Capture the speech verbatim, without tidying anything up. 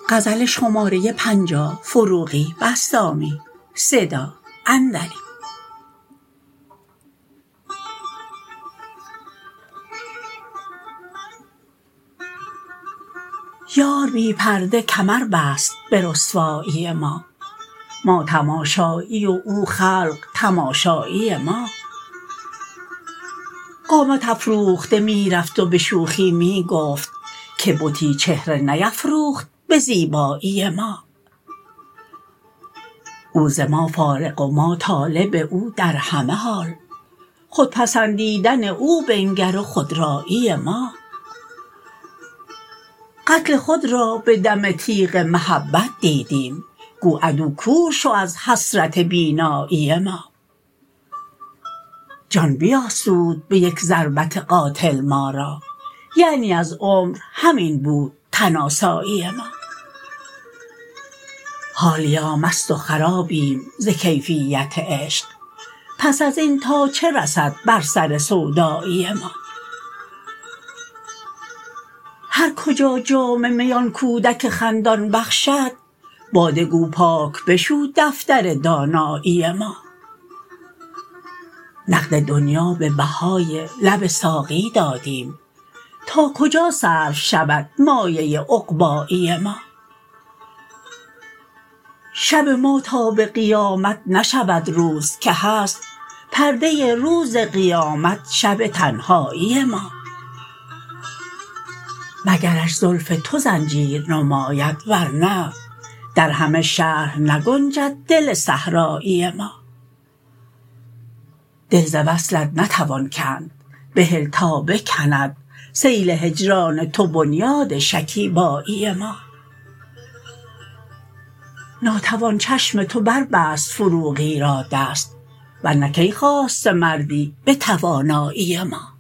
غزل شماره پنجاه فروغی بسطامی صدا اندری. یار بی پرده کمر بست به رسوایی ما، ما تماشایی و او خلق تماشایی ما. قامت افروخته می رفت و به شوخی می گفت که بتی چهره نیفروخت به زیبایی ما. او ز ما فارغ و ما طالب او در همه حال، خودپسندیدن او بنگر و خودرایی ما. قتل خود را به دم تیغ محبت دیدیم، گو عدو کور شو از حسرت بینایی ما. جان بیاسود به یک ضربت قاتل ما را، یعنی از عمر همین بود تن آسایی ما. حالیا مست و خرابیم ز کیفیت عشق، پس ازین تا چه رسد بر سر سودایی ما. هر کجا جام می آن کودک خندان بخشد، باده گو پاک بشو دفتر دانایی ما. نقد دنیا به بهای لب ساقی دادیم، تا کجا صرف شود مایه عقبایی ما. شب ما تا به قیامت نشود روز که هست، پرده روز قیامت شب تنهایی ما. مگرش زلف تو زنجیر نماید ورنه، در همه شهر نگنجد دل صحرایی ما. دل ز وصلت نتوان کند بهل تا بکند سیل هجران تو بنیاد شکیبایی ما. ناتوان چشم تو بربست فروغی را دست، ورنه کی خاسته مردی به توانایی ما.